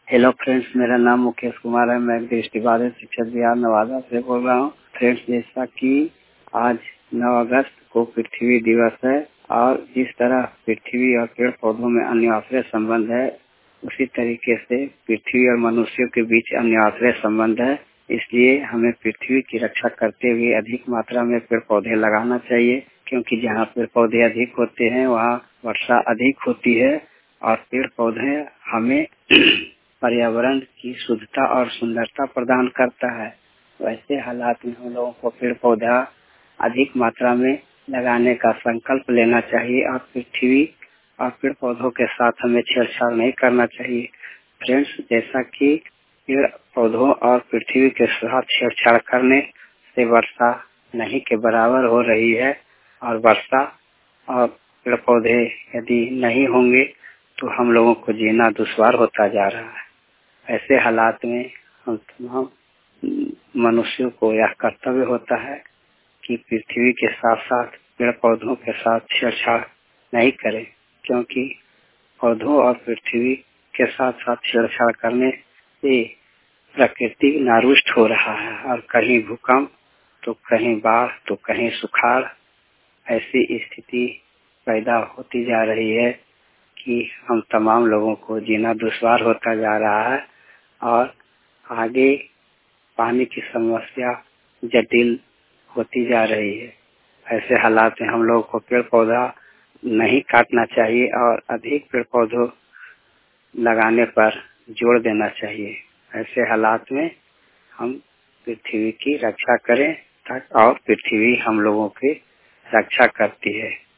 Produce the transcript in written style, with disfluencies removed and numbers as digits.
Hello friends, मेरा नाम मुकेश कुमार है। मैं दृष्टिबाधित शिक्षक बिहार नवादा से बोल रहा हूँ। फ्रेंड्स, जैसा कि आज 9 अगस्त को पृथ्वी दिवस है और जिस तरह पृथ्वी और पेड़ पौधों में अन्योन्याश्रय संबंध है, उसी तरीके से पृथ्वी और मनुष्यों के बीच अन्योन्याश्रय संबंध है। इसलिए हमें पृथ्वी की रक्षा करते हुए अधिक मात्रा में पेड़ पौधे लगाना चाहिए, क्योंकि जहाँ पेड़ पौधे अधिक होते हैं वहाँ वर्षा अधिक होती है और पेड़ पौधे हमें पर्यावरण की शुद्धता और सुंदरता प्रदान करता है। वैसे हालात में हम लोगों को पेड़ पौधा अधिक मात्रा में लगाने का संकल्प लेना चाहिए और पृथ्वी और पेड़ पौधों के साथ हमें छेड़छाड़ नहीं करना चाहिए। फ्रेंड्स, जैसा कि पेड़ पौधों और पृथ्वी के साथ छेड़छाड़ करने से वर्षा नहीं के बराबर हो रही है और वर्षा और पेड़ पौधे यदि नहीं होंगे तो हम लोगों को जीना दुश्वार होता जा रहा है। ऐसे हालात में हम तमाम मनुष्यों को यह कर्तव्य होता है कि पृथ्वी के साथ साथ पेड़ पौधों के साथ छेड़छाड़ नहीं करें, क्योंकि पौधों और पृथ्वी के साथ साथ छेड़छाड़ करने से प्रकृति नारुष्ट हो रहा है और कहीं भूकंप तो कहीं बाढ़ तो कहीं सुखाड़, ऐसी स्थिति पैदा होती जा रही है कि हम तमाम लोगों को जीना दुश्वार होता जा रहा है और आगे पानी की समस्या जटिल होती जा रही है। ऐसे हालात में हम लोगों को पेड़ पौधा नहीं काटना चाहिए और अधिक पेड़ पौधों लगाने पर जोर देना चाहिए। ऐसे हालात में हम पृथ्वी की रक्षा करें और पृथ्वी हम लोगों की रक्षा करती है।